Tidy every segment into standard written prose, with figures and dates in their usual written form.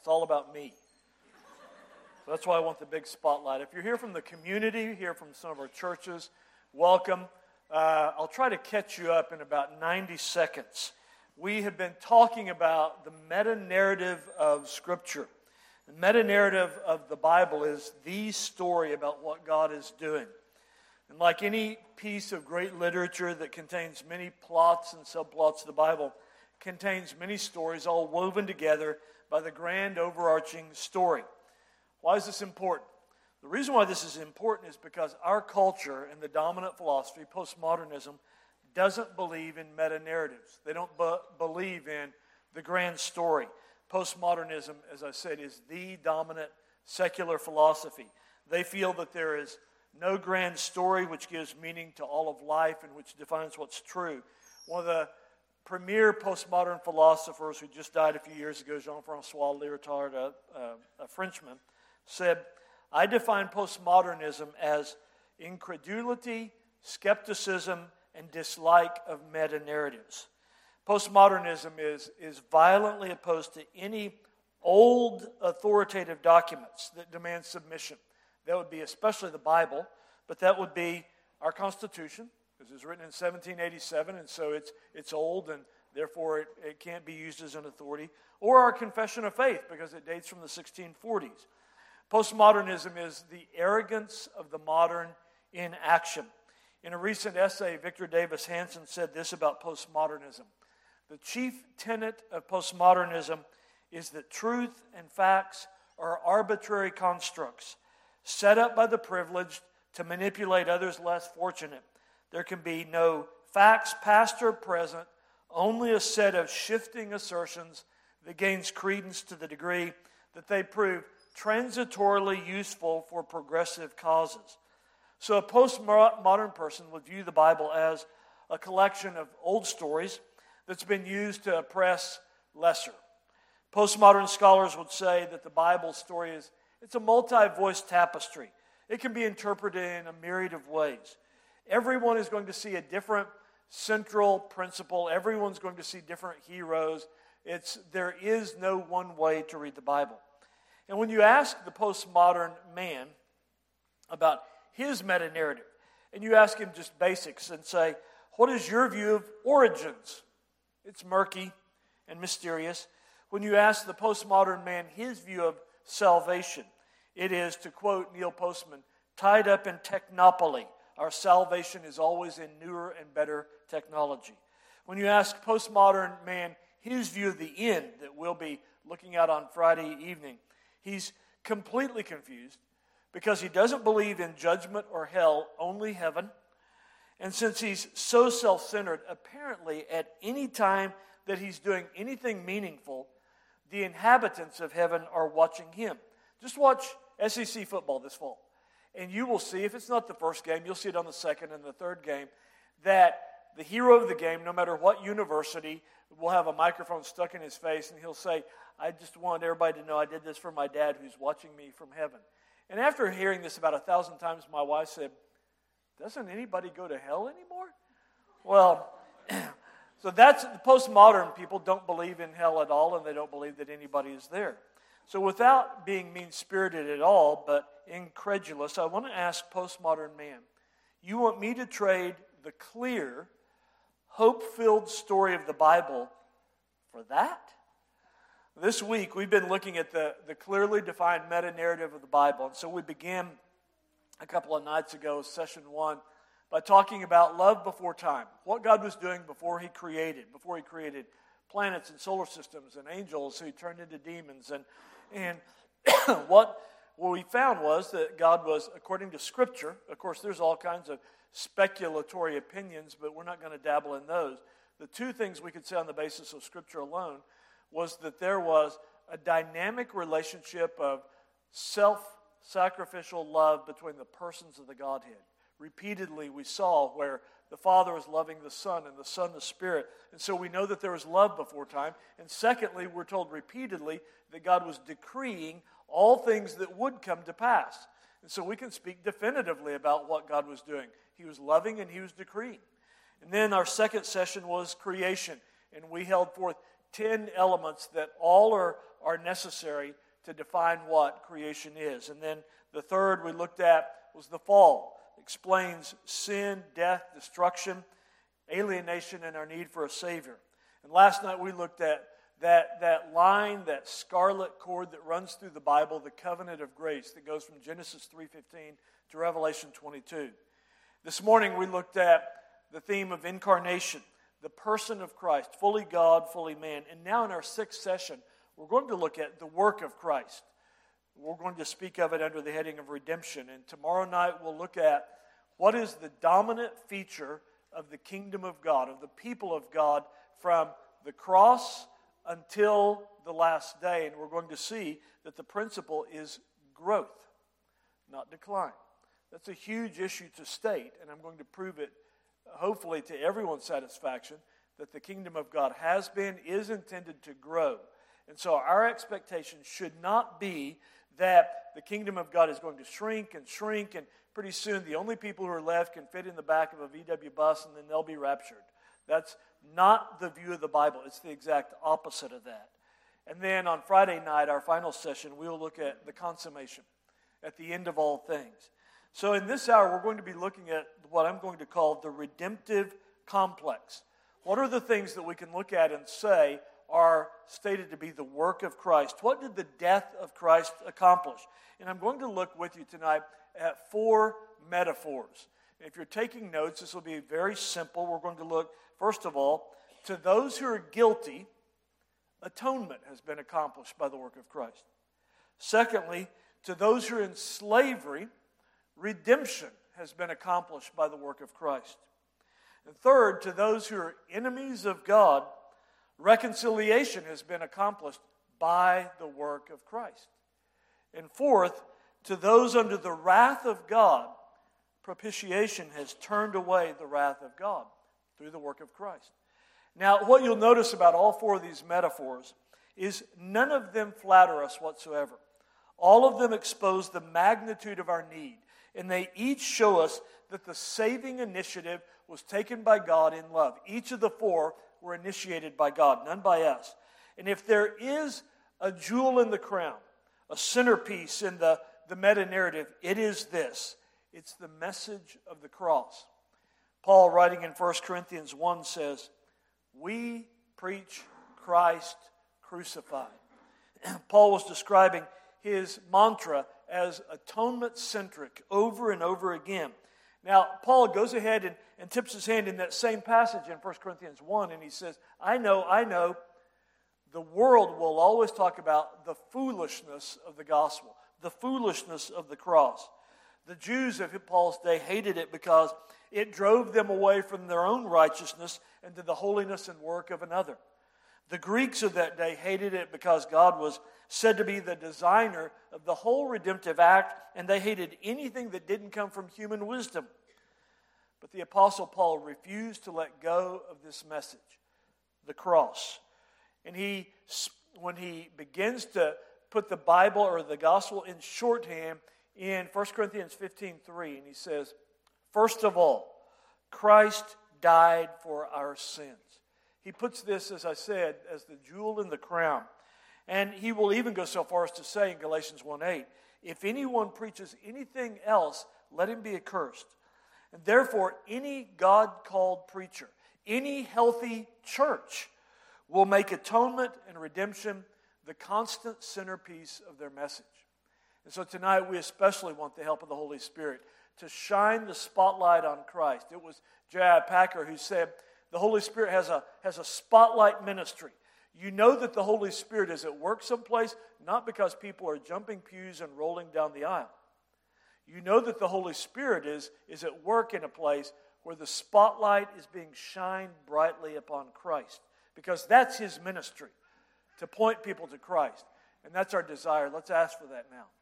It's all about me. So that's why I want the big spotlight. If you're here from the community, here from some of our churches, welcome. I'll try to catch you up in about 90 seconds. We have been talking about the meta-narrative of Scripture. The meta-narrative of the Bible is the story about what God is doing. And like any piece of great literature that contains many plots and subplots, the Bible contains many stories all woven together by the grand overarching story. Why is this important? The reason why this is important is because our culture and the dominant philosophy, postmodernism, doesn't believe in meta-narratives. They don't believe in the grand story. Postmodernism, as I said, is the dominant secular philosophy. They feel that there is no grand story which gives meaning to all of life and which defines what's true. One of the premier postmodern philosophers who just died a few years ago, Jean-François Lyotard, a Frenchman, said, "I define postmodernism as incredulity, skepticism, and dislike of meta-narratives." Postmodernism is violently opposed to any old authoritative documents that demand submission. That would be especially the Bible, but that would be our Constitution, because it was written in 1787, and so it's old, and therefore it can't be used as an authority, or our Confession of Faith, because it dates from the 1640s. Postmodernism is the arrogance of the modern in action. In a recent essay, Victor Davis Hanson said this about postmodernism: "The chief tenet of postmodernism is that truth and facts are arbitrary constructs set up by the privileged to manipulate others less fortunate. There can be no facts, past or present, only a set of shifting assertions that gains credence to the degree that they prove transitorily useful for progressive causes." So a postmodern person would view the Bible as a collection of old stories that's been used to oppress lesser. Postmodern scholars would say that the Bible story it's a multi-voiced tapestry. It can be interpreted in a myriad of ways. Everyone is going to see a different central principle. Everyone's going to see different heroes. There is no one way to read the Bible. And when you ask the postmodern man about his meta-narrative, and you ask him just basics and say, "What is your view of origins?" It's murky and mysterious. When you ask the postmodern man his view of salvation, it is, to quote Neil Postman, "tied up in technopoly. Our salvation is always in newer and better technology." When you ask postmodern man his view of the end that we'll be looking at on Friday evening, he's completely confused because he doesn't believe in judgment or hell, only heaven. And since he's so self-centered, apparently at any time that he's doing anything meaningful, the inhabitants of heaven are watching him. Just watch SEC football this fall, and you will see, if it's not the first game, you'll see it on the second and the third game, that the hero of the game, no matter what university, will have a microphone stuck in his face, and he'll say, "I just want everybody to know I did this for my dad who's watching me from heaven." And after hearing this about 1,000 times, my wife said, "Doesn't anybody go to hell anymore?" Well, so that's the postmodern people don't believe in hell at all, and they don't believe that anybody is there. So without being mean-spirited at all, but incredulous, I want to ask postmodern man, you want me to trade the clear, hope-filled story of the Bible for that? This week, we've been looking at the clearly defined meta-narrative of the Bible. And so we began a couple of nights ago, session 1, by talking about love before time. What God was doing before He created planets and solar systems and angels who turned into demons. And what we found was that God was, according to Scripture, of course there's all kinds of speculatory opinions, but we're not going to dabble in those. The two things we could say on the basis of Scripture alone was that there was a dynamic relationship of self-sacrificial love between the persons of the Godhead. Repeatedly we saw where the Father was loving the Son and the Son the Spirit. And so we know that there was love before time. And secondly, we're told repeatedly that God was decreeing all things that would come to pass. And so we can speak definitively about what God was doing. He was loving and He was decreeing. And then our second session was creation. And we held forth 10 elements that all are necessary to define what creation is. And then the third we looked at was the fall. It explains sin, death, destruction, alienation, and our need for a Savior. And last night we looked at that line, that scarlet cord that runs through the Bible, the covenant of grace that goes from Genesis 3:15 to Revelation 22. This morning we looked at the theme of incarnation, the person of Christ, fully God, fully man. And now in our sixth session, we're going to look at the work of Christ. We're going to speak of it under the heading of redemption. And tomorrow night we'll look at what is the dominant feature of the kingdom of God, of the people of God, from the cross until the last day. And we're going to see that the principle is growth, not decline. That's a huge issue to state, and I'm going to prove it, hopefully to everyone's satisfaction, that the kingdom of God has been, is intended to grow. And so our expectation should not be that the kingdom of God is going to shrink, and pretty soon the only people who are left can fit in the back of a VW bus and then they'll be raptured. That's not the view of the Bible. It's the exact opposite of that. And then on Friday night, our final session, we'll look at the consummation, at the end of all things. So in this hour, we're going to be looking at what I'm going to call the redemptive complex. What are the things that we can look at and say are stated to be the work of Christ? What did the death of Christ accomplish? And I'm going to look with you tonight at 4 metaphors. And if you're taking notes, this will be very simple. We're going to look, first of all, to those who are guilty, atonement has been accomplished by the work of Christ. Secondly, to those who are in slavery, redemption has been accomplished by the work of Christ. And third, to those who are enemies of God, reconciliation has been accomplished by the work of Christ. And fourth, to those under the wrath of God, propitiation has turned away the wrath of God through the work of Christ. Now, what you'll notice about all 4 of these metaphors is none of them flatter us whatsoever. All of them expose the magnitude of our need, and they each show us that the saving initiative was taken by God in love. Each of the 4 were initiated by God, none by us. And if there is a jewel in the crown, a centerpiece in the meta-narrative, it is this. It's the message of the cross. Paul, writing in 1 Corinthians 1, says, "We preach Christ crucified." Paul was describing his mantra as atonement-centric over and over again. Now, Paul goes ahead and tips his hand in that same passage in 1 Corinthians 1, and he says, I know, the world will always talk about the foolishness of the gospel, the foolishness of the cross. The Jews of Paul's day hated it because it drove them away from their own righteousness and to the holiness and work of another. The Greeks of that day hated it because God was said to be the designer of the whole redemptive act, and they hated anything that didn't come from human wisdom. But the Apostle Paul refused to let go of this message, the cross. And when he begins to put the Bible or the gospel in shorthand in 1 Corinthians 15:3, and he says, first of all, Christ died for our sins. He puts this, as I said, as the jewel in the crown. And he will even go so far as to say in Galatians 1:8, if anyone preaches anything else, let him be accursed. And therefore, any God-called preacher, any healthy church will make atonement and redemption the constant centerpiece of their message. And so tonight we especially want the help of the Holy Spirit to shine the spotlight on Christ. It was J.I. Packer who said, the Holy Spirit has a spotlight ministry. You know that the Holy Spirit is at work someplace, not because people are jumping pews and rolling down the aisle. You know that the Holy Spirit is at work in a place where the spotlight is being shined brightly upon Christ, because that's His ministry, to point people to Christ. And that's our desire. Let's ask for that now.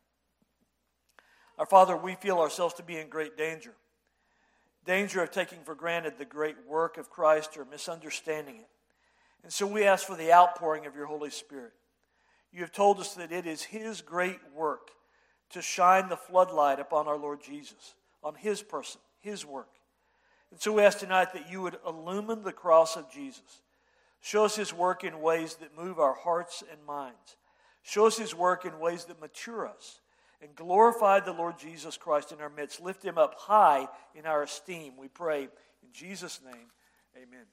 Our Father, we feel ourselves to be in great danger. Danger of taking for granted the great work of Christ or misunderstanding it. And so we ask for the outpouring of your Holy Spirit. You have told us that it is His great work to shine the floodlight upon our Lord Jesus, on His person, His work. And so we ask tonight that you would illumine the cross of Jesus, Show us His work in ways that move our hearts and minds. Show us His work in ways that mature us. And glorify the Lord Jesus Christ in our midst. Lift Him up high in our esteem, we pray. In Jesus' name, amen.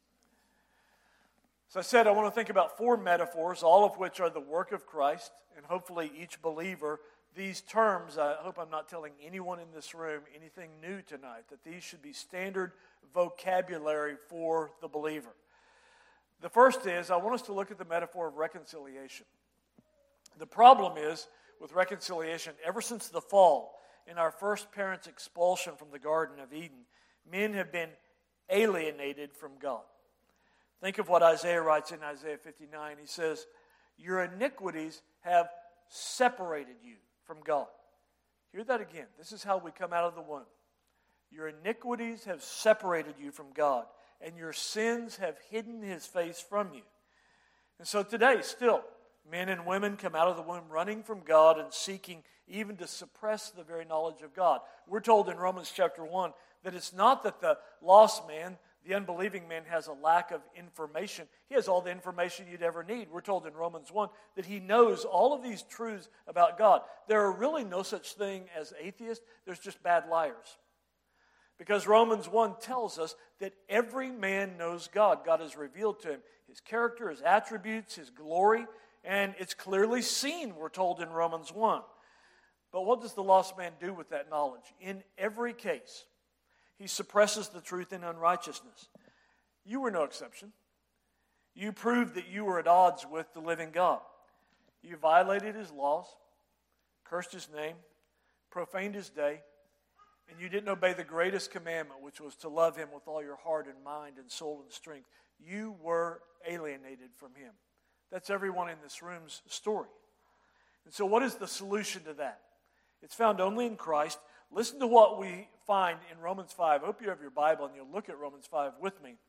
As I said, I want to think about 4 metaphors, all of which are the work of Christ, and hopefully each believer. These terms, I hope I'm not telling anyone in this room anything new tonight, that these should be standard vocabulary for the believer. The first is, I want us to look at the metaphor of reconciliation. The problem is, with reconciliation, ever since the fall, in our first parents' expulsion from the Garden of Eden, men have been alienated from God. Think of what Isaiah writes in Isaiah 59. He says, your iniquities have separated you from God. Hear that again. This is how we come out of the womb. Your iniquities have separated you from God, and your sins have hidden His face from you. And so today, still, men and women come out of the womb running from God and seeking even to suppress the very knowledge of God. We're told in Romans chapter 1 that it's not that the lost man, the unbelieving man, has a lack of information. He has all the information you'd ever need. We're told in Romans 1 that he knows all of these truths about God. There are really no such thing as atheists. There's just bad liars. Because Romans 1 tells us that every man knows God. God has revealed to him His character, His attributes, His glory, and it's clearly seen, we're told in Romans 1. But what does the lost man do with that knowledge? In every case, he suppresses the truth in unrighteousness. You were no exception. You proved that you were at odds with the living God. You violated His laws, cursed His name, profaned His day, and you didn't obey the greatest commandment, which was to love Him with all your heart and mind and soul and strength. You were alienated from Him. That's everyone in this room's story. And so what is the solution to that? It's found only in Christ. Listen to what we find in Romans 5. I hope you have your Bible and you'll look at Romans 5 with me.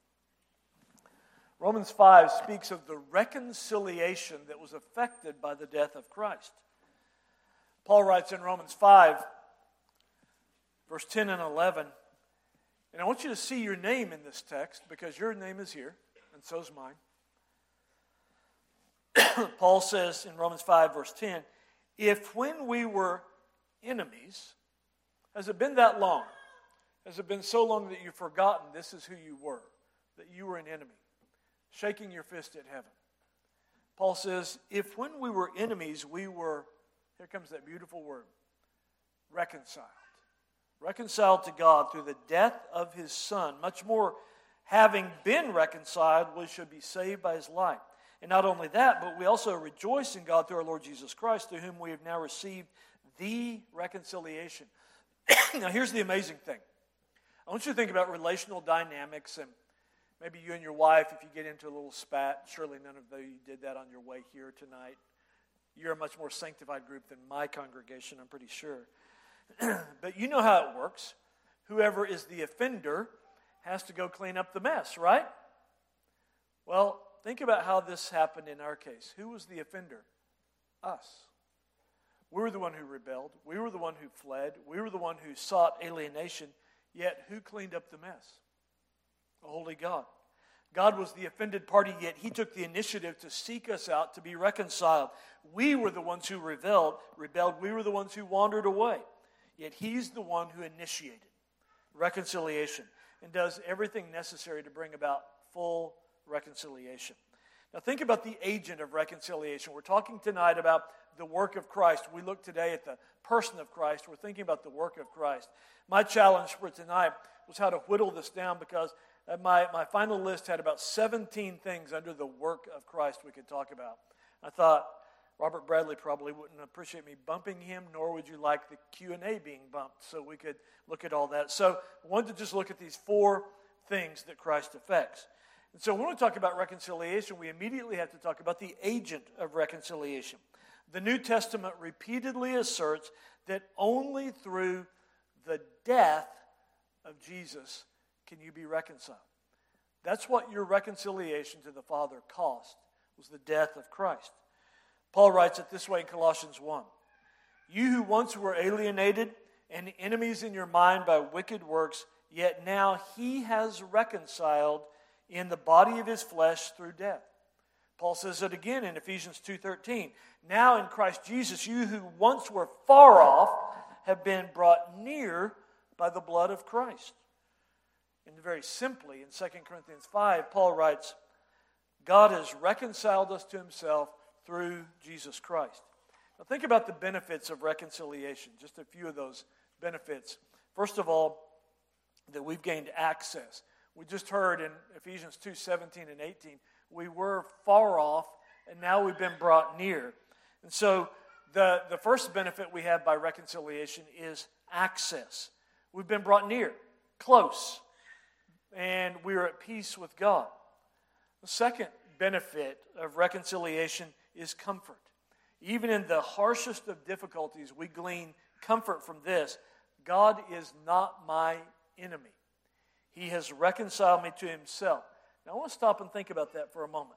Romans 5 speaks of the reconciliation that was affected by the death of Christ. Paul writes in Romans 5, verse 10 and 11, and I want you to see your name in this text because your name is here, and so is mine. Paul says in Romans 5, verse 10, if when we were enemies, has it been that long? Has it been so long that you've forgotten this is who you were, that you were an enemy, shaking your fist at heaven? Paul says, if when we were enemies, we were, here comes that beautiful word, reconciled. Reconciled to God through the death of His Son. Much more, having been reconciled, we should be saved by His life. And not only that, but we also rejoice in God through our Lord Jesus Christ, through whom we have now received the reconciliation. Now here's the amazing thing. I want you to think about relational dynamics, and maybe you and your wife, if you get into a little spat, surely none of you did that on your way here tonight. You're a much more sanctified group than my congregation, I'm pretty sure. But you know how it works. Whoever is the offender has to go clean up the mess, right? Well, think about how this happened in our case. Who was the offender? Us. We were the one who rebelled. We were the one who fled. We were the one who sought alienation. Yet who cleaned up the mess? A holy God. God was the offended party, yet He took the initiative to seek us out, to be reconciled. We were the ones who rebelled. We were the ones who wandered away. Yet He's the one who initiated reconciliation and does everything necessary to bring about full reconciliation. Now think about the agent of reconciliation. We're talking tonight about the work of Christ. We look today at the person of Christ. We're thinking about the work of Christ. My challenge for tonight was how to whittle this down because my final list had about 17 things under the work of Christ we could talk about. I thought Robert Bradley probably wouldn't appreciate me bumping him, nor would you like the Q&A being bumped, so we could look at all that. So I wanted to just look at these 4 things that Christ affects. And so when we talk about reconciliation, we immediately have to talk about the agent of reconciliation. The New Testament repeatedly asserts that only through the death of Jesus can you be reconciled. That's what your reconciliation to the Father cost, was the death of Christ. Paul writes it this way in Colossians 1. You who once were alienated and enemies in your mind by wicked works, yet now He has reconciled in the body of his flesh through death. Paul says it again in Ephesians 2:13. Now in Christ Jesus, you who once were far off have been brought near by the blood of Christ. And very simply, in 2 Corinthians 5, Paul writes, God has reconciled us to himself through Jesus Christ. Now think about the benefits of reconciliation, just a few of those benefits. First of all, that we've gained access. We just heard in Ephesians 2:17 and 18, we were far off, and now we've been brought near. And so the first benefit we have by reconciliation is access. We've been brought near, close, and we are at peace with God. The second benefit of reconciliation is comfort. Even in the harshest of difficulties, we glean comfort from this. God is not my enemy. He has reconciled me to himself. Now I want to stop and think about that for a moment.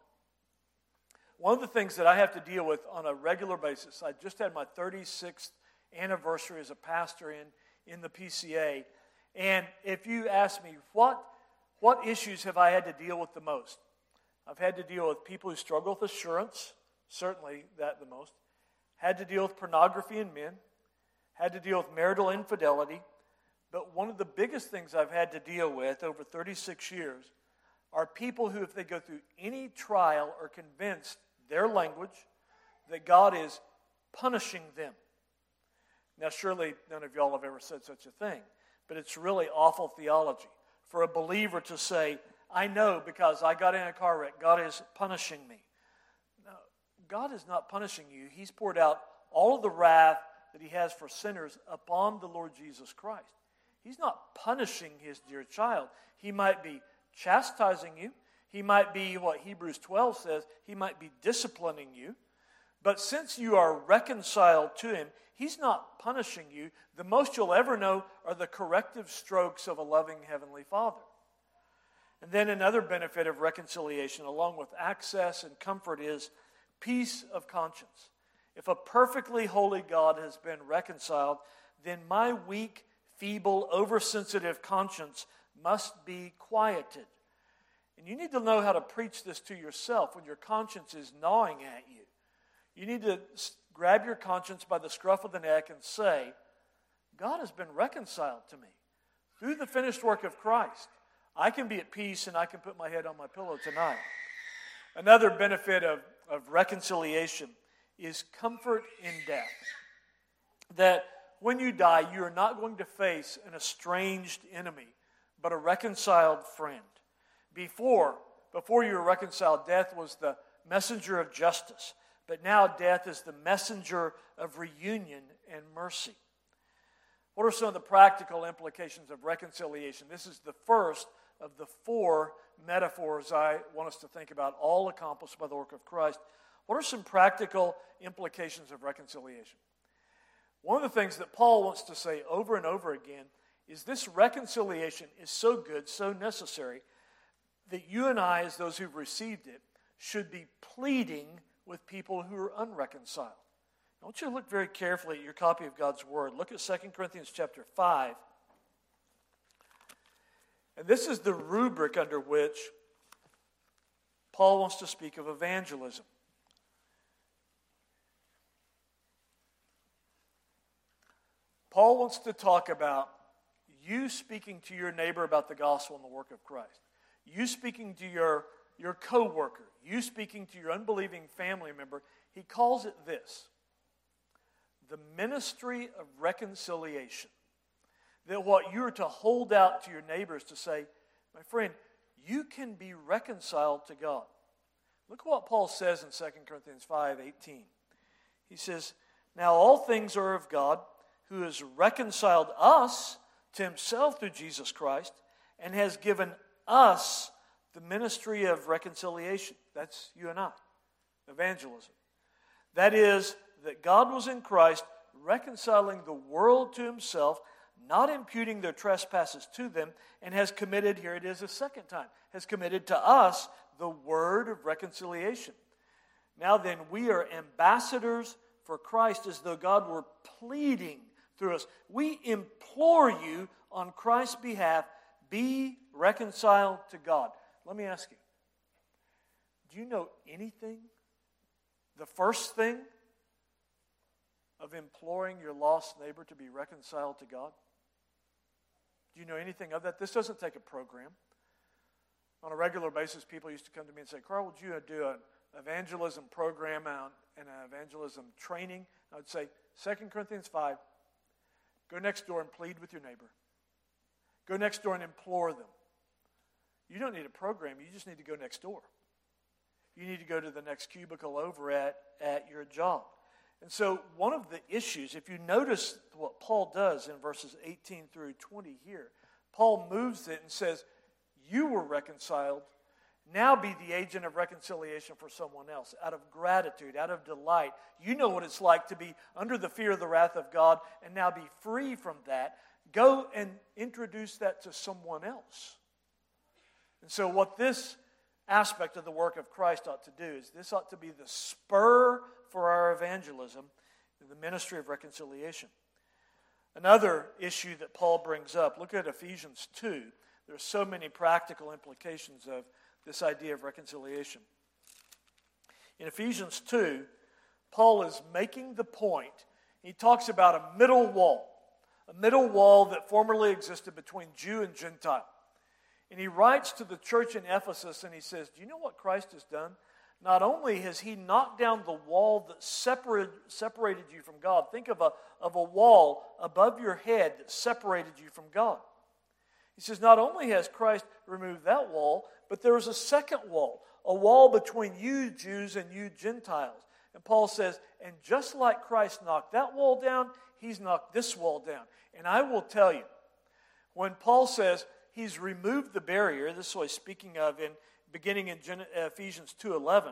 One of the things that I have to deal with on a regular basis, I just had my 36th anniversary as a pastor in the PCA, and if you ask me, what issues have I had to deal with the most? I've had to deal with people who struggle with assurance, certainly that the most. Had to deal with pornography in men. Had to deal with marital infidelity. But one of the biggest things I've had to deal with over 36 years are people who, if they go through any trial, are convinced their language that God is punishing them. Now, surely none of y'all have ever said such a thing, but it's really awful theology for a believer to say, I know because I got in a car wreck, God is punishing me. No, God is not punishing you. He's poured out all of the wrath that he has for sinners upon the Lord Jesus Christ. He's not punishing his dear child. He might be chastising you. He might be, what Hebrews 12 says, he might be disciplining you. But since you are reconciled to him, he's not punishing you. The most you'll ever know are the corrective strokes of a loving heavenly Father. And then another benefit of reconciliation, along with access and comfort, is peace of conscience. If a perfectly holy God has been reconciled, then my weak, feeble, oversensitive conscience must be quieted. And you need to know how to preach this to yourself when your conscience is gnawing at you. You need to grab your conscience by the scruff of the neck and say, God has been reconciled to me through the finished work of Christ. I can be at peace and I can put my head on my pillow tonight. Another benefit of reconciliation is comfort in death. That when you die, you are not going to face an estranged enemy, but a reconciled friend. Before you were reconciled, death was the messenger of justice. But now death is the messenger of reunion and mercy. What are some of the practical implications of reconciliation? This is the first of the 4 metaphors I want us to think about, all accomplished by the work of Christ. What are some practical implications of reconciliation? One of the things that Paul wants to say over and over again is this reconciliation is so good, so necessary, that you and I, as those who've received it, should be pleading with people who are unreconciled. I want you to look very carefully at your copy of God's Word. Look at 2 Corinthians chapter 5. And this is the rubric under which Paul wants to speak of evangelism. Paul wants to talk about you speaking to your neighbor about the gospel and the work of Christ. You speaking to your co-worker. You speaking to your unbelieving family member. He calls it this: the ministry of reconciliation. That what you're to hold out to your neighbors to say, my friend, you can be reconciled to God. Look at what Paul says in 2 Corinthians 5:18. He says, now all things are of God, who has reconciled us to himself through Jesus Christ, and has given us the ministry of reconciliation. That's you and I, evangelism. That is, that God was in Christ reconciling the world to himself, not imputing their trespasses to them, and has committed, here it is a second time, has committed to us the word of reconciliation. Now then, we are ambassadors for Christ, as though God were pleading through us. We implore you on Christ's behalf, be reconciled to God. let me ask you, do you know anything, the first thing, of imploring your lost neighbor to be reconciled to God? Do you know anything of that? This doesn't take a program. On a regular basis, people used to come to me and say, Carl, would you do an evangelism program and an evangelism training? I would say, 2 Corinthians 5, go next door and plead with your neighbor. Go next door and implore them. You don't need a program. You just need to go next door. You need to go to the next cubicle over at your job. And so one of the issues, if you notice what Paul does in verses 18 through 20 here, Paul moves it and says, you were reconciled, now be the agent of reconciliation for someone else, out of gratitude, out of delight. You know what it's like to be under the fear of the wrath of God and now be free from that. Go and introduce that to someone else. And so what this aspect of the work of Christ ought to do is this ought to be the spur for our evangelism in the ministry of reconciliation. Another issue that Paul brings up, look at Ephesians 2. There are so many practical implications of this idea of reconciliation. In Ephesians 2, Paul is making the point. He talks about a middle wall that formerly existed between Jew and Gentile. And he writes to the church in Ephesus and he says, do you know what Christ has done? Not only has he knocked down the wall that separated you from God. Think of a wall above your head that separated you from God. He says, not only has Christ removed that wall, but there is a second wall, a wall between you Jews and you Gentiles. And Paul says, and just like Christ knocked that wall down, he's knocked this wall down. And I will tell you, when Paul says he's removed the barrier, this is what he's speaking of beginning in Ephesians 2:11,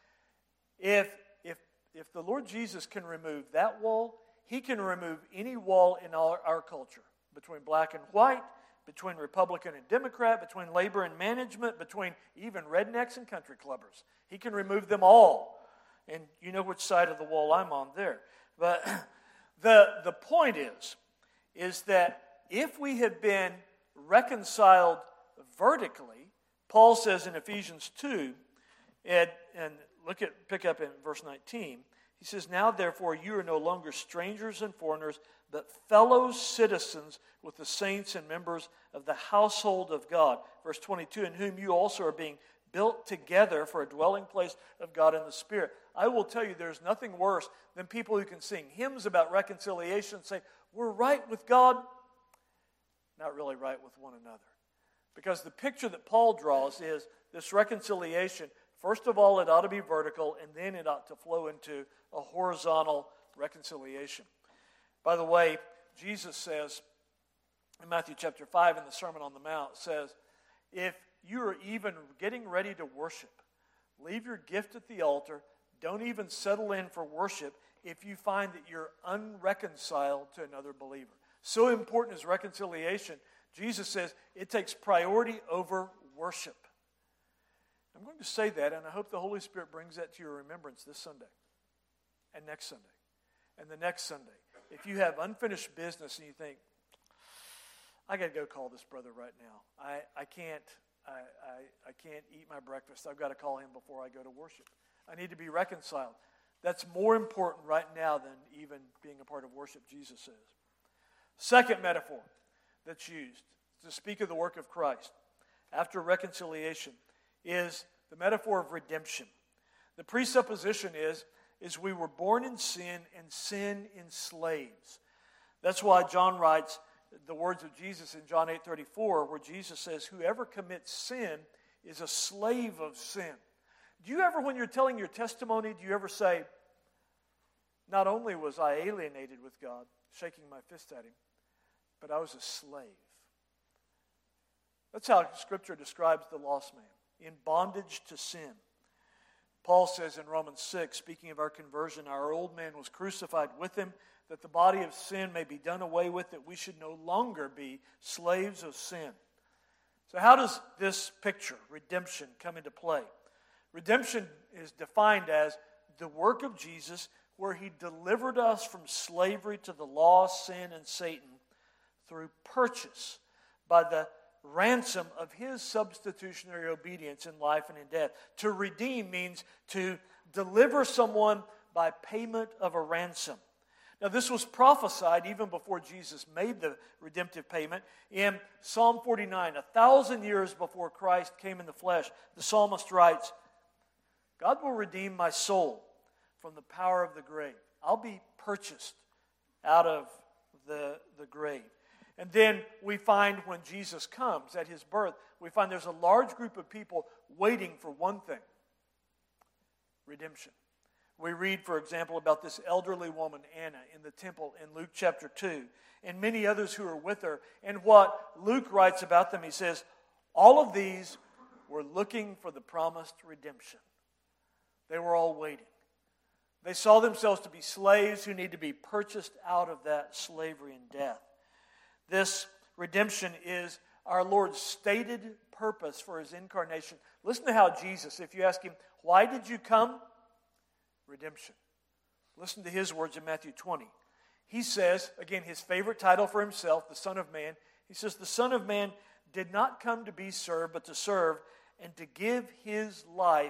if the Lord Jesus can remove that wall, he can remove any wall in our culture, between black and white, between Republican and Democrat, between labor and management, between even rednecks and country clubbers. He can remove them all. And you know which side of the wall I'm on there. But the point is that if we have been reconciled vertically, Paul says in Ephesians 2, and pick up in verse 19, he says, now therefore you are no longer strangers and foreigners, but fellow citizens with the saints and members of the household of God. Verse 22, in whom you also are being built together for a dwelling place of God in the Spirit. I will tell you there's nothing worse than people who can sing hymns about reconciliation and say, we're right with God, not really right with one another. Because the picture that Paul draws is this reconciliation, first of all, it ought to be vertical, and then it ought to flow into a horizontal reconciliation. By the way, Jesus says in Matthew chapter 5 in the Sermon on the Mount, says, if you are even getting ready to worship, leave your gift at the altar, don't even settle in for worship if you find that you're unreconciled to another believer. So important is reconciliation. Jesus says it takes priority over worship. I'm going to say that, and I hope the Holy Spirit brings that to your remembrance this Sunday, and next Sunday, and the next Sunday. If you have unfinished business and you think, I got to go call this brother right now. I can't eat my breakfast. I've got to call him before I go to worship. I need to be reconciled. That's more important right now than even being a part of worship, Jesus says. Second metaphor that's used to speak of the work of Christ after reconciliation is the metaphor of redemption. The presupposition is we were born in sin and sin enslaves. That's why John writes the words of Jesus in John 8:34, where Jesus says, whoever commits sin is a slave of sin. Do you ever, when you're telling your testimony, do you ever say, not only was I alienated with God, shaking my fist at him, but I was a slave? That's how Scripture describes the lost man, in bondage to sin. Paul says in Romans 6, speaking of our conversion, our old man was crucified with him, that the body of sin may be done away with, that we should no longer be slaves of sin. So how does this picture, redemption, come into play? Redemption is defined as the work of Jesus where he delivered us from slavery to the law, sin, and Satan through purchase by the ransom of His substitutionary obedience in life and in death. To redeem means to deliver someone by payment of a ransom. Now, this was prophesied even before Jesus made the redemptive payment. In Psalm 49, 1,000 years before Christ came in the flesh, the psalmist writes, God will redeem my soul from the power of the grave. I'll be purchased out of the grave. And then we find when Jesus comes at His birth, we find there's a large group of people waiting for one thing: redemption. We read, for example, about this elderly woman, Anna, in the temple in Luke chapter 2, and many others who are with her. And what Luke writes about them, he says, all of these were looking for the promised redemption. They were all waiting. They saw themselves to be slaves who need to be purchased out of that slavery and death. This redemption is our Lord's stated purpose for His incarnation. Listen to how Jesus, if you ask Him, why did you come? Redemption. Listen to His words in Matthew 20. He says, again, His favorite title for Himself, the Son of Man. He says, the Son of Man did not come to be served, but to serve and to give His life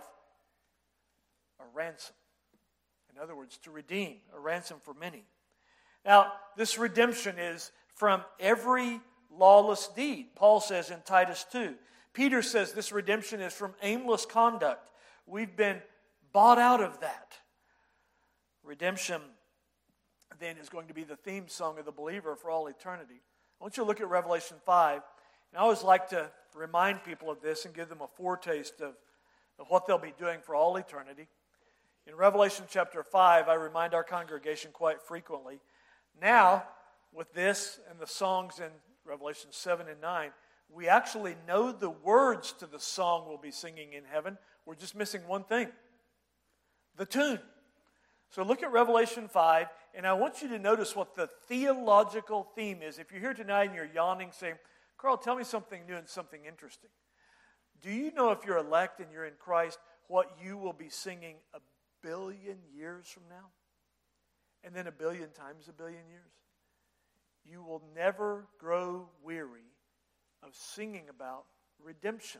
a ransom. In other words, to redeem, a ransom for many. Now, this redemption is from every lawless deed. Paul says in Titus 2. Peter says this redemption is from aimless conduct. We've been bought out of that. Redemption, then, is going to be the theme song of the believer for all eternity. I want you to look at Revelation 5. And I always like to remind people of this and give them a foretaste of what they'll be doing for all eternity. In Revelation chapter 5, I remind our congregation quite frequently. Now, with this and the songs in Revelation 7 and 9, we actually know the words to the song we'll be singing in heaven. We're just missing one thing: the tune. So look at Revelation 5, and I want you to notice what the theological theme is. If you're here tonight and you're yawning, saying, Carl, tell me something new and something interesting. Do you know, if you're elect and you're in Christ, what you will be singing 1 billion years from now? And then 1 billion times 1 billion years? You will never grow weary of singing about redemption.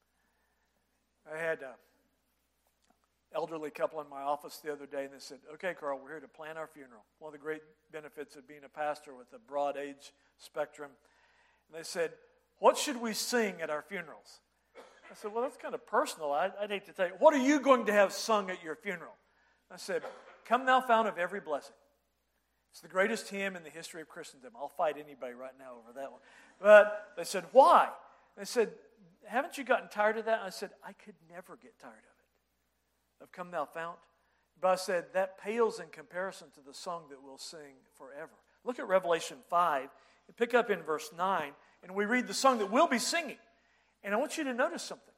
I had an elderly couple in my office the other day, and they said, okay, Carl, we're here to plan our funeral. One of the great benefits of being a pastor with a broad age spectrum. And they said, what should we sing at our funerals? I said, well, that's kind of personal. I'd hate to tell you. What are you going to have sung at your funeral? I said, Come Thou Fount of Every Blessing. It's the greatest hymn in the history of Christendom. I'll fight anybody right now over that one. But they said, why? They said, haven't you gotten tired of that? And I said, I could never get tired of Come Thou Fount. But I said, that pales in comparison to the song that we'll sing forever. Look at Revelation 5, and pick up in verse 9, and we read the song that we'll be singing. And I want you to notice something.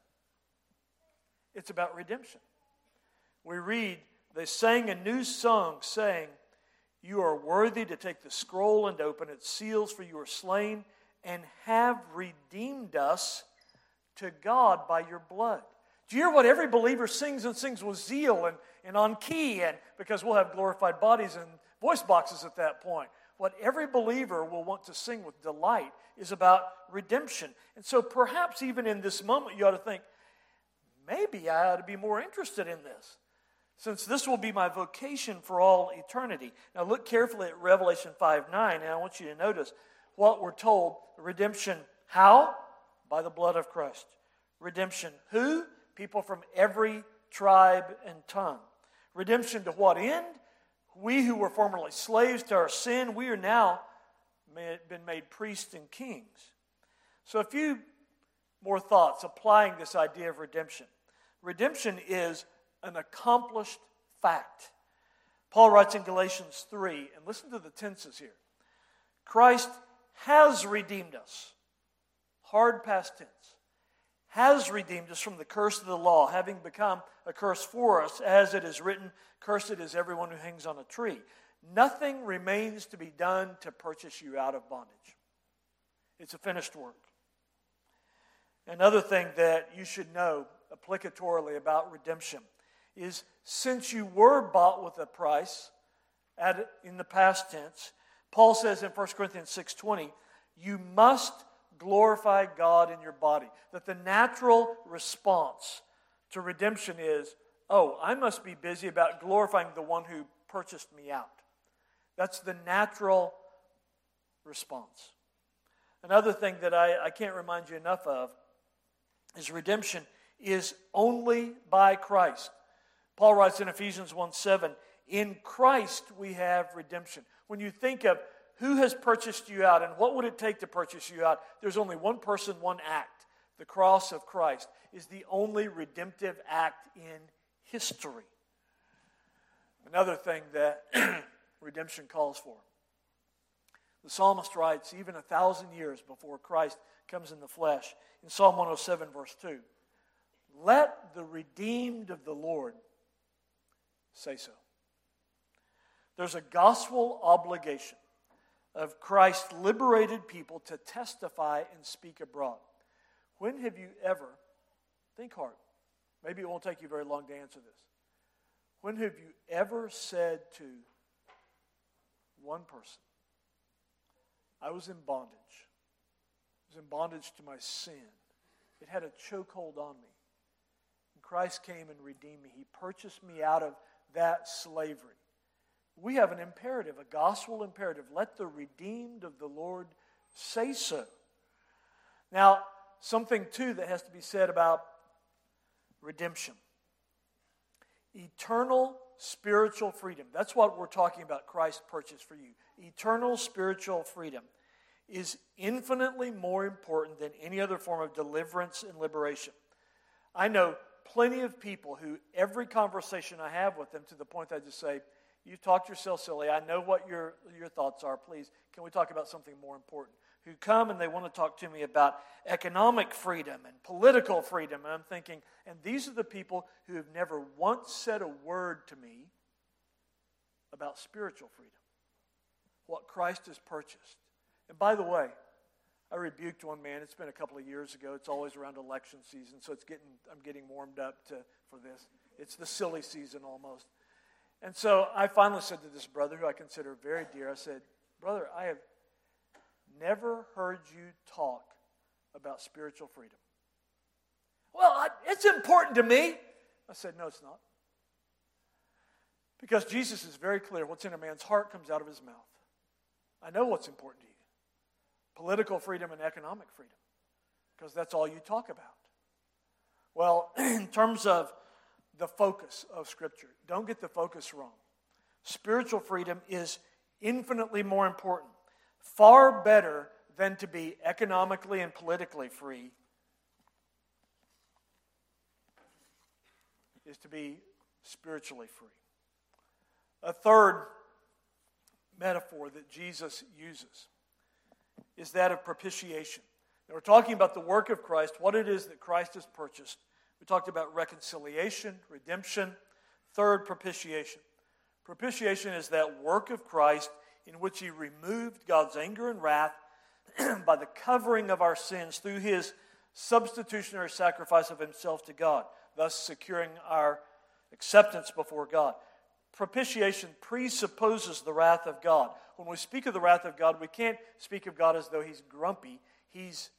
It's about redemption. We read, they sang a new song, saying, you are worthy to take the scroll and open its seals, for you are slain and have redeemed us to God by your blood. Do you hear what every believer sings, and sings with zeal and on key, and because we'll have glorified bodies and voice boxes at that point? What every believer will want to sing with delight is about redemption. And so perhaps even in this moment you ought to think, maybe I ought to be more interested in this, since this will be my vocation for all eternity. Now look carefully at Revelation 5:9, and I want you to notice what we're told. Redemption, how? By the blood of Christ. Redemption, who? People from every tribe and tongue. Redemption to what end? We who were formerly slaves to our sin, we are now been made priests and kings. So a few more thoughts applying this idea of redemption. Redemption is an accomplished fact. Paul writes in Galatians 3, and listen to the tenses here. Christ has redeemed us. Hard past tense. Has redeemed us from the curse of the law, having become a curse for us, as it is written, cursed is everyone who hangs on a tree. Nothing remains to be done to purchase you out of bondage. It's a finished work. Another thing that you should know applicatorily about redemption is, since you were bought with a price in the past tense, Paul says in 1 Corinthians 6:20, you must glorify God in your body. That the natural response to redemption is, oh, I must be busy about glorifying the one who purchased me out. That's the natural response. Another thing that I can't remind you enough of is redemption is only by Christ. Paul writes in Ephesians 1:7, in Christ we have redemption. When you think of who has purchased you out and what would it take to purchase you out, there's only one person, one act. The cross of Christ is the only redemptive act in history. Another thing that redemption calls for. The psalmist writes, even 1,000 years before Christ comes in the flesh, in Psalm 107, verse 2, let the redeemed of the Lord say so. There's a gospel obligation of Christ's liberated people to testify and speak abroad. When have you ever, think hard, maybe it won't take you very long to answer this. When have you ever said to one person, I was in bondage. I was in bondage to my sin. It had a chokehold on me. And Christ came and redeemed me. He purchased me out of that slavery. We have an imperative, a gospel imperative. Let the redeemed of the Lord say so. Now, something too that has to be said about redemption. Eternal spiritual freedom. That's what we're talking about, Christ's purchase for you. Eternal spiritual freedom is infinitely more important than any other form of deliverance and liberation. I know plenty of people who every conversation I have with them, to the point that I just say, you talked yourself silly. I know what your thoughts are. Please, can we talk about something more important? Who come and they want to talk to me about economic freedom and political freedom. And I'm thinking, and these are the people who have never once said a word to me about spiritual freedom. What Christ has purchased. And by the way, I rebuked one man. It's been a couple of years ago. It's always around election season, so I'm getting warmed up for this. It's the silly season almost. And so I finally said to this brother, who I consider very dear, I said, brother, I have never heard you talk about spiritual freedom. Well, it's important to me. I said, no, it's not. Because Jesus is very clear. What's in a man's heart comes out of his mouth. I know what's important to you. Political freedom and economic freedom. Because that's all you talk about. Well, in terms of the focus of Scripture, don't get the focus wrong. Spiritual freedom is infinitely more important. Far better than to be economically and politically free is to be spiritually free. A third metaphor that Jesus uses is that of propitiation. Now, we're talking about the work of Christ, what it is that Christ has purchased. We talked about reconciliation, redemption. Third, propitiation. Propitiation is that work of Christ in which He removed God's anger and wrath by the covering of our sins through His substitutionary sacrifice of Himself to God, thus securing our acceptance before God. Propitiation presupposes the wrath of God. When we speak of the wrath of God, we can't speak of God as though He's grumpy. He's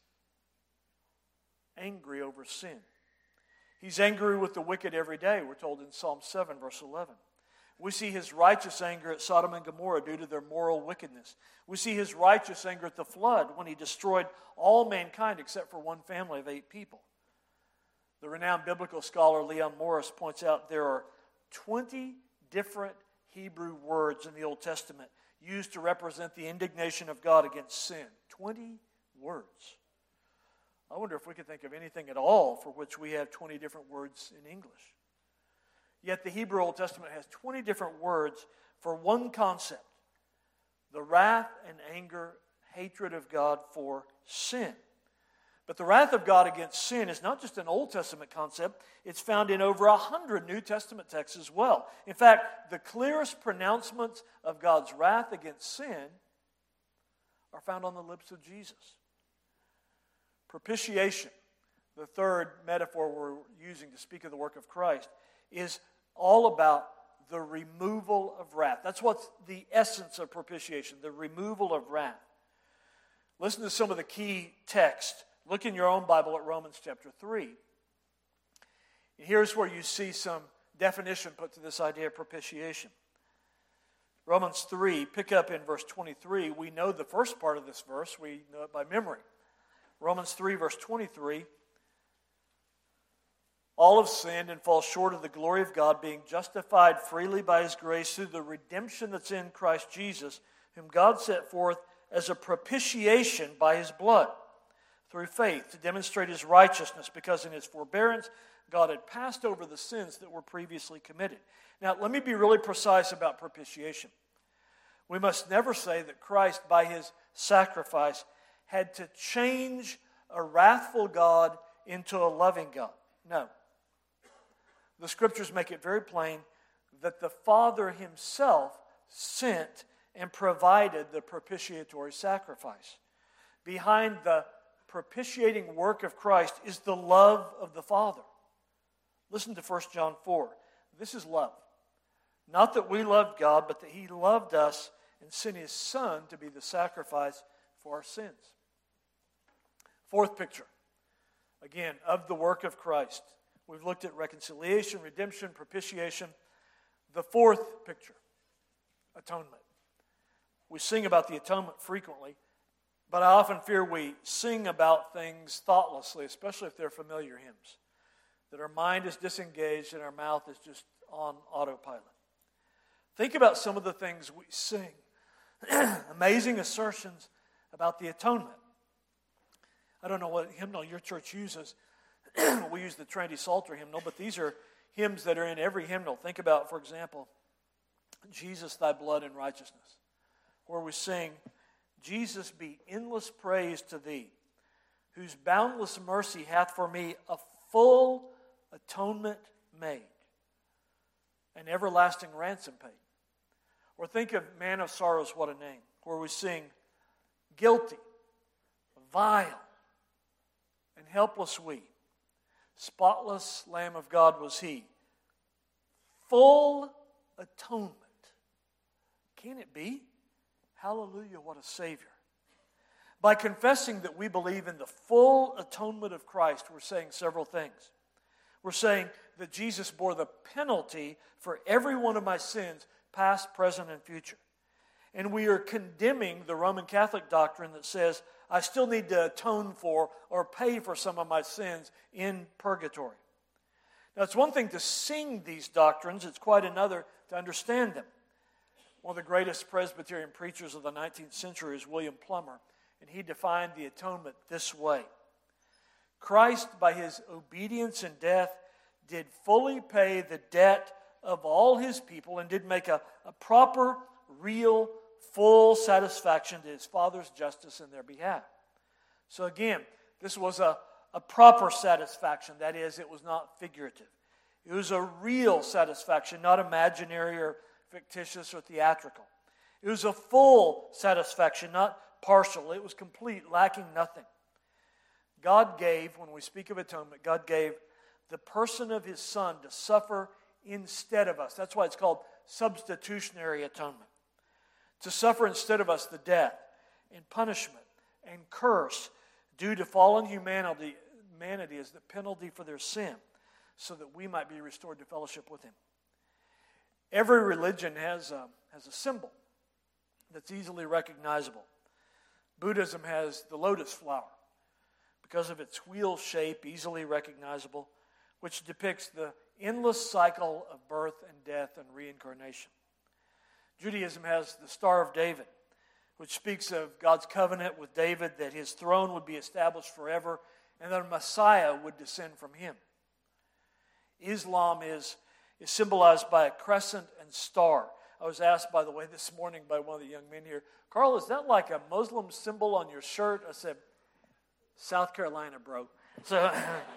angry over sin. He's angry with the wicked every day, we're told in Psalm 7, verse 11. We see His righteous anger at Sodom and Gomorrah due to their moral wickedness. We see His righteous anger at the flood when He destroyed all mankind except for one family of 8 people. The renowned biblical scholar Leon Morris points out there are 20 different Hebrew words in the Old Testament used to represent the indignation of God against sin. 20 words. I wonder if we could think of anything at all for which we have 20 different words in English. Yet the Hebrew Old Testament has 20 different words for one concept: the wrath and anger, hatred of God for sin. But the wrath of God against sin is not just an Old Testament concept. It's found in over 100 New Testament texts as well. In fact, the clearest pronouncements of God's wrath against sin are found on the lips of Jesus. Propitiation, the third metaphor we're using to speak of the work of Christ, is all about the removal of wrath. That's what's the essence of propitiation, the removal of wrath. Listen to some of the key text. Look in your own Bible at Romans chapter 3. And here's where you see some definition put to this idea of propitiation. Romans 3, pick up in verse 23. We know the first part of this verse. We know it by memory. Romans 3, verse 23. All have sinned and fall short of the glory of God, being justified freely by His grace through the redemption that's in Christ Jesus, whom God set forth as a propitiation by His blood, through faith, to demonstrate His righteousness, because in His forbearance God had passed over the sins that were previously committed. Now, let me be really precise about propitiation. We must never say that Christ, by His sacrifice, had to change a wrathful God into a loving God. No. The Scriptures make it very plain that the Father Himself sent and provided the propitiatory sacrifice. Behind the propitiating work of Christ is the love of the Father. Listen to 1 John 4. This is love. Not that we loved God, but that He loved us and sent His Son to be the sacrifice for our sins. Fourth picture, again, of the work of Christ. We've looked at reconciliation, redemption, propitiation. The fourth picture, atonement. We sing about the atonement frequently, but I often fear we sing about things thoughtlessly, especially if they're familiar hymns, that our mind is disengaged and our mouth is just on autopilot. Think about some of the things we sing. Amazing assertions about the atonement. I don't know what hymnal your church uses. We use the Trinity Psalter hymnal, but these are hymns that are in every hymnal. Think about, for example, Jesus, Thy blood and righteousness, where we sing, Jesus be endless praise to Thee, whose boundless mercy hath for me a full atonement made, an everlasting ransom paid. Or think of Man of Sorrows, What a Name, where we sing, guilty, vile, and helpless we, spotless Lamb of God was He, full atonement. Can it be? Hallelujah, what a Savior. By confessing that we believe in the full atonement of Christ, we're saying several things. We're saying that Jesus bore the penalty for every one of my sins, past, present, and future. And we are condemning the Roman Catholic doctrine that says, I still need to atone for or pay for some of my sins in purgatory. Now, it's one thing to sing these doctrines, it's quite another to understand them. One of the greatest Presbyterian preachers of the 19th century is William Plummer, and he defined the atonement this way. Christ, by His obedience and death, did fully pay the debt of all His people and did make a proper, real, full satisfaction to His Father's justice in their behalf. So again, this was a proper satisfaction. That is, it was not figurative. It was a real satisfaction, not imaginary or fictitious or theatrical. It was a full satisfaction, not partial. It was complete, lacking nothing. God gave, when we speak of atonement, God gave the person of His Son to suffer instead of us. That's why it's called substitutionary atonement. To suffer instead of us the death and punishment and curse due to fallen humanity as the penalty for their sin, so that we might be restored to fellowship with Him. Every religion has a symbol that's easily recognizable. Buddhism has the lotus flower because of its wheel shape, easily recognizable, which depicts the endless cycle of birth and death and reincarnation. Judaism has the Star of David, which speaks of God's covenant with David, that his throne would be established forever and that a Messiah would descend from him. Islam is symbolized by a crescent and star. I was asked, by the way, this morning by one of the young men here, Carl, is that like a Muslim symbol on your shirt? I said, South Carolina, bro. So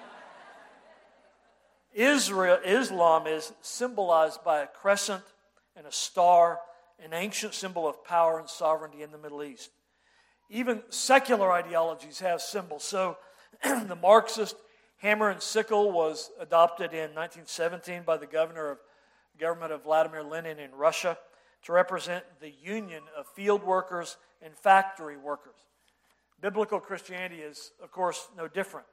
Islam is symbolized by a crescent and a star, an ancient symbol of power and sovereignty in the Middle East. Even secular ideologies have symbols. So the Marxist hammer and sickle was adopted in 1917 by the government of Vladimir Lenin in Russia to represent the union of field workers and factory workers. Biblical Christianity is, of course, no different.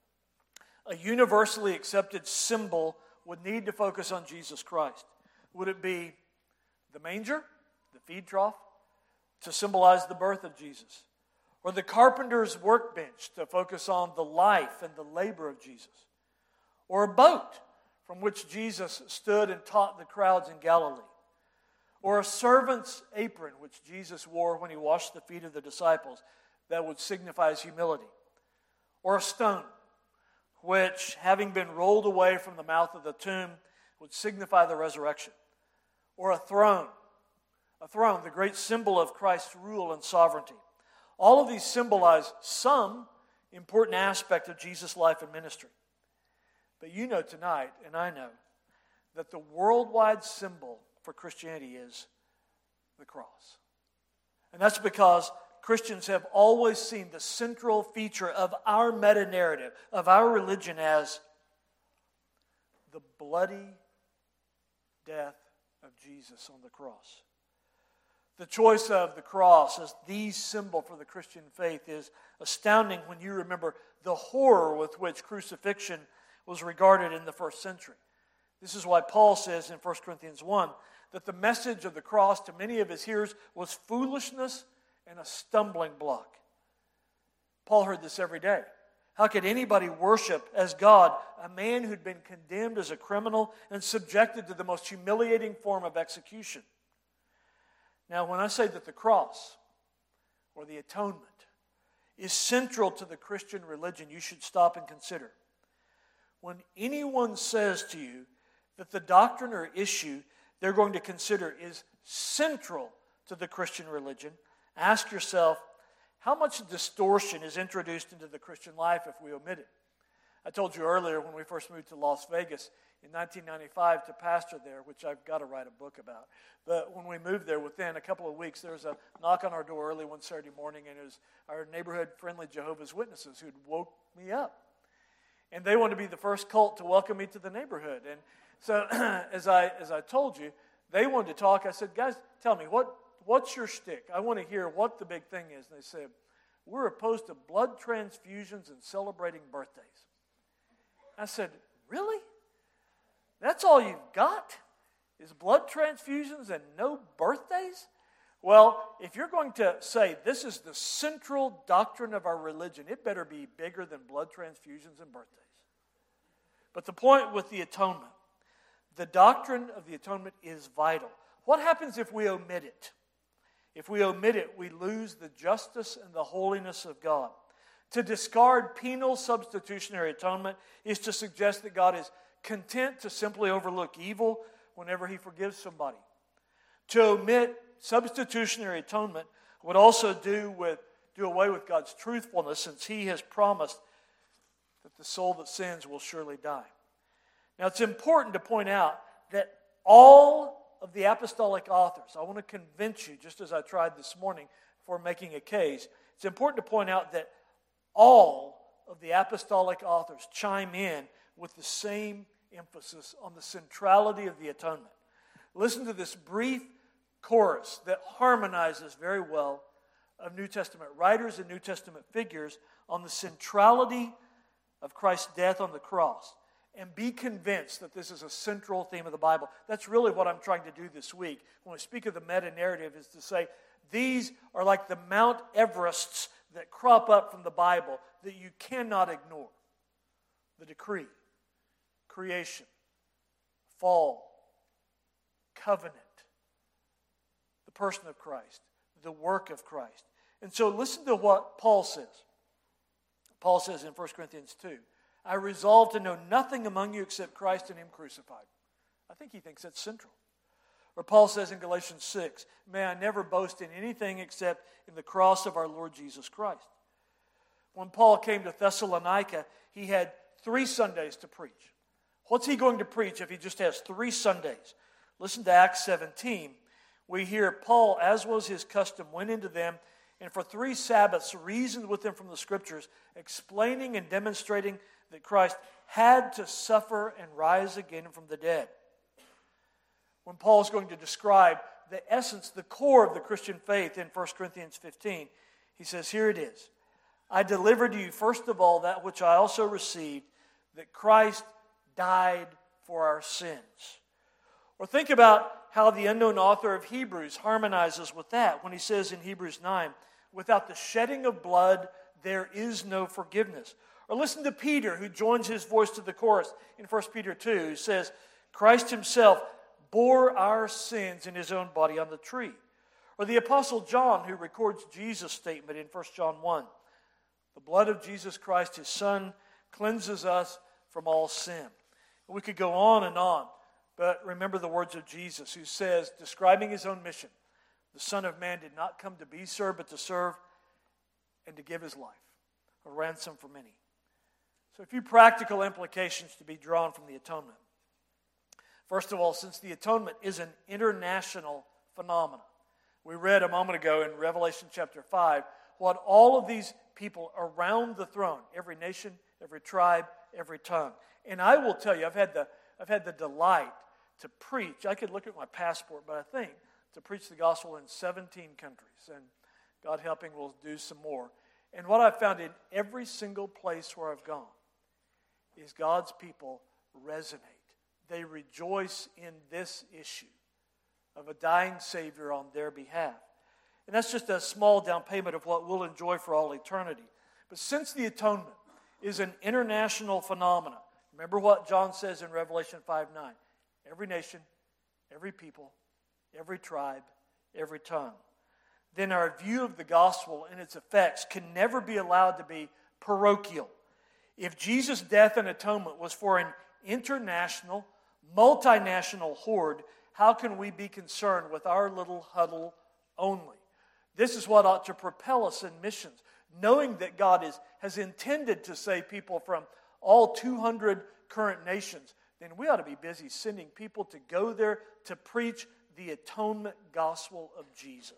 A universally accepted symbol would need to focus on Jesus Christ. Would it be the manger, the feed trough, to symbolize the birth of Jesus? Or the carpenter's workbench to focus on the life and the labor of Jesus? Or a boat from which Jesus stood and taught the crowds in Galilee? Or a servant's apron which Jesus wore when he washed the feet of the disciples that would signify his humility? Or a stone which, having been rolled away from the mouth of the tomb, would signify the resurrection? Or a throne, the great symbol of Christ's rule and sovereignty. All of these symbolize some important aspect of Jesus' life and ministry. But you know tonight, and I know, that the worldwide symbol for Christianity is the cross. And that's because Christians have always seen the central feature of our meta-narrative, of our religion, as the bloody death of Jesus on the cross. The choice of the cross as the symbol for the Christian faith is astounding when you remember the horror with which crucifixion was regarded in the first century. This is why Paul says in 1 Corinthians 1 that the message of the cross to many of his hearers was foolishness and a stumbling block. Paul heard this every day. How could anybody worship as God a man who'd been condemned as a criminal and subjected to the most humiliating form of execution? Now, when I say that the cross, or the atonement, is central to the Christian religion, you should stop and consider. When anyone says to you that the doctrine or issue they're going to consider is central to the Christian religion, ask yourself, how much distortion is introduced into the Christian life if we omit it? I told you earlier when we first moved to Las Vegas in 1995 to pastor there, which I've got to write a book about. But when we moved there, within a couple of weeks, there was a knock on our door early one Saturday morning, and it was our neighborhood-friendly Jehovah's Witnesses who'd woke me up. And they wanted to be the first cult to welcome me to the neighborhood. And so as I told you, they wanted to talk. I said, guys, tell me, what's your shtick? I want to hear what the big thing is. And they said, we're opposed to blood transfusions and celebrating birthdays. I said, really? That's all you've got? Is blood transfusions and no birthdays? Well, if you're going to say this is the central doctrine of our religion, it better be bigger than blood transfusions and birthdays. But the point with the atonement, the doctrine of the atonement is vital. What happens if we omit it? If we omit it, we lose the justice and the holiness of God. To discard penal substitutionary atonement is to suggest that God is content to simply overlook evil whenever he forgives somebody. To omit substitutionary atonement would also do away with God's truthfulness, since he has promised that the soul that sins will surely die. Now, it's important to point out that all of the apostolic authors, I want to convince you, just as I tried this morning for making a case, it's important to point out that all of the apostolic authors chime in with the same emphasis on the centrality of the atonement. Listen to this brief chorus that harmonizes very well of New Testament writers and New Testament figures on the centrality of Christ's death on the cross. And be convinced that this is a central theme of the Bible. That's really what I'm trying to do this week. When we speak of the meta-narrative, is to say these are like the Mount Everests that crop up from the Bible that you cannot ignore. The decree, creation, fall, covenant, the person of Christ, the work of Christ. And so listen to what Paul says. Paul says in 1 Corinthians 2, I resolve to know nothing among you except Christ and him crucified. I think he thinks that's central. Or Paul says in Galatians 6, may I never boast in anything except in the cross of our Lord Jesus Christ. When Paul came to Thessalonica, he had 3 Sundays to preach. What's he going to preach if he just has 3 Sundays? Listen to Acts 17. We hear Paul, as was his custom, went into them and for 3 Sabbaths reasoned with them from the Scriptures, explaining and demonstrating that Christ had to suffer and rise again from the dead. When Paul is going to describe the essence, the core of the Christian faith in 1 Corinthians 15, he says, here it is. I delivered to you first of all that which I also received, that Christ died for our sins. Or think about how the unknown author of Hebrews harmonizes with that when he says in Hebrews 9, without the shedding of blood, there is no forgiveness. Or listen to Peter, who joins his voice to the chorus in 1 Peter 2, who says, Christ himself bore our sins in his own body on the tree. Or the Apostle John, who records Jesus' statement in 1 John 1, the blood of Jesus Christ, his Son, cleanses us from all sin. And we could go on, but remember the words of Jesus, who says, describing his own mission, the Son of Man did not come to be served, but to serve and to give his life, a ransom for many. So a few practical implications to be drawn from the atonement. First of all, since the atonement is an international phenomenon, we read a moment ago in Revelation chapter 5 what all of these people around the throne, every nation, every tribe, every tongue. And I will tell you, I've had the delight to preach. I could look at my passport, but I think to preach the gospel in 17 countries. And God helping, we'll do some more. And what I've found in every single place where I've gone is God's people resonate. They rejoice in this issue of a dying Savior on their behalf. And that's just a small down payment of what we'll enjoy for all eternity. But since the atonement is an international phenomenon, remember what John says in Revelation 5:9. Every nation, every people, every tribe, every tongue. Then our view of the gospel and its effects can never be allowed to be parochial. If Jesus' death and atonement was for an international, multinational horde, how can we be concerned with our little huddle only? This is what ought to propel us in missions, knowing that God has intended to save people from all 200 current nations. Then we ought to be busy sending people to go there to preach the atonement gospel of Jesus.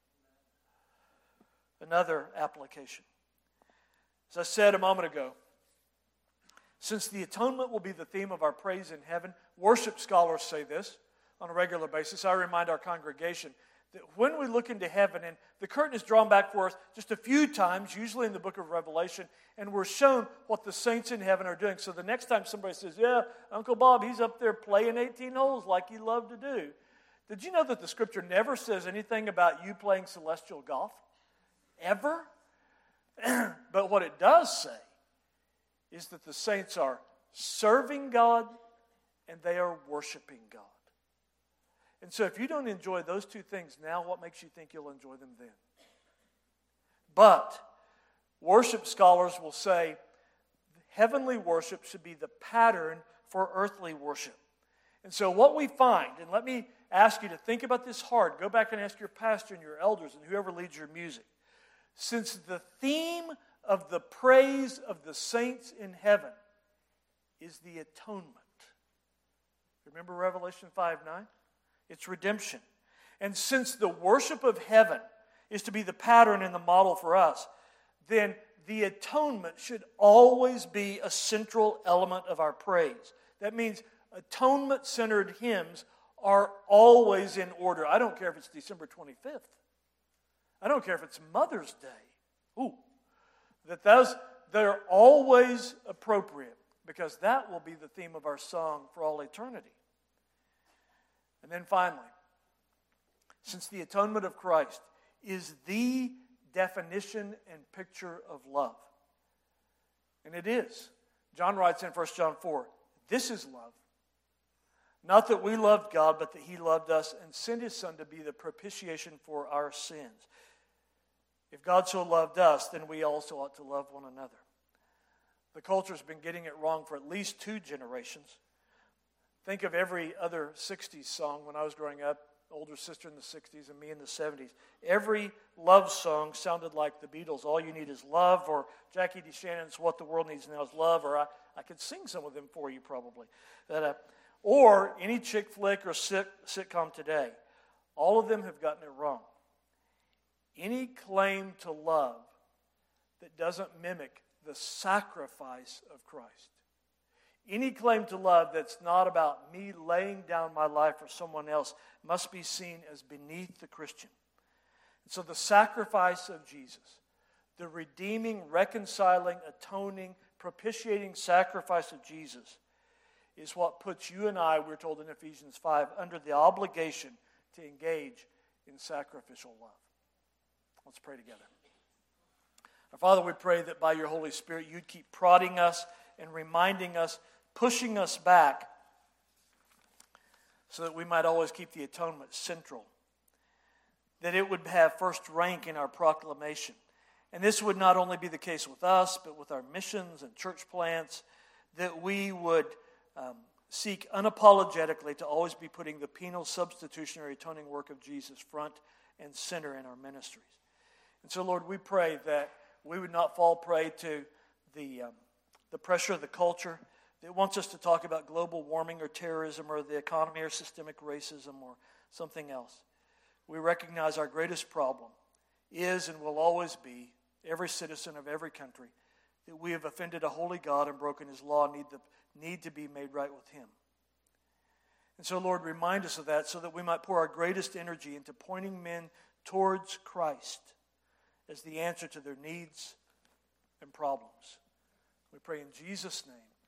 Another application. As I said a moment ago, since the atonement will be the theme of our praise in heaven, worship scholars say this on a regular basis. I remind our congregation that when we look into heaven, and the curtain is drawn back for us just a few times, usually in the book of Revelation, and we're shown what the saints in heaven are doing. So the next time somebody says, yeah, Uncle Bob, he's up there playing 18 holes like he loved to do. Did you know that the Scripture never says anything about you playing celestial golf? Ever? But what it does say is that the saints are serving God and they are worshiping God. And so if you don't enjoy those two things now, what makes you think you'll enjoy them then? But worship scholars will say heavenly worship should be the pattern for earthly worship. And so what we find, and let me ask you to think about this hard. Go back and ask your pastor and your elders and whoever leads your music. Since the theme of the praise of the saints in heaven is the atonement. Remember Revelation 5:9? It's redemption. And since the worship of heaven is to be the pattern and the model for us, then the atonement should always be a central element of our praise. That means atonement-centered hymns are always in order. I don't care if it's December 25th. I don't care if it's Mother's Day. They're always appropriate because that will be the theme of our song for all eternity. And then finally, since the atonement of Christ is the definition and picture of love, and it is. John writes in 1 John 4, this is love. Not that we loved God, but that He loved us and sent His Son to be the propitiation for our sins. If God so loved us, then we also ought to love one another. The culture's been getting it wrong for at least 2 generations. Think of every other 60s song when I was growing up, older sister in the 60s and me in the 70s. Every love song sounded like the Beatles, All You Need Is Love, or Jackie DeShannon's What the World Needs Now Is Love, or I could sing some of them for you probably. Or any chick flick or sitcom today. All of them have gotten it wrong. Any claim to love that doesn't mimic the sacrifice of Christ. Any claim to love that's not about me laying down my life for someone else must be seen as beneath the Christian. And so the sacrifice of Jesus, the redeeming, reconciling, atoning, propitiating sacrifice of Jesus is what puts you and I, we're told in Ephesians 5, under the obligation to engage in sacrificial love. Let's pray together. Our Father, we pray that by your Holy Spirit, you'd keep prodding us and reminding us, pushing us back, so that we might always keep the atonement central, that it would have first rank in our proclamation. And this would not only be the case with us, but with our missions and church plants, that we would seek unapologetically to always be putting the penal, substitutionary, atoning work of Jesus front and center in our ministries. And so, Lord, we pray that we would not fall prey to the pressure of the culture that wants us to talk about global warming or terrorism or the economy or systemic racism or something else. We recognize our greatest problem is and will always be every citizen of every country, that we have offended a holy God and broken his law, need to be made right with him. And so, Lord, remind us of that so that we might pour our greatest energy into pointing men towards Christ as the answer to their needs and problems. We pray in Jesus' name.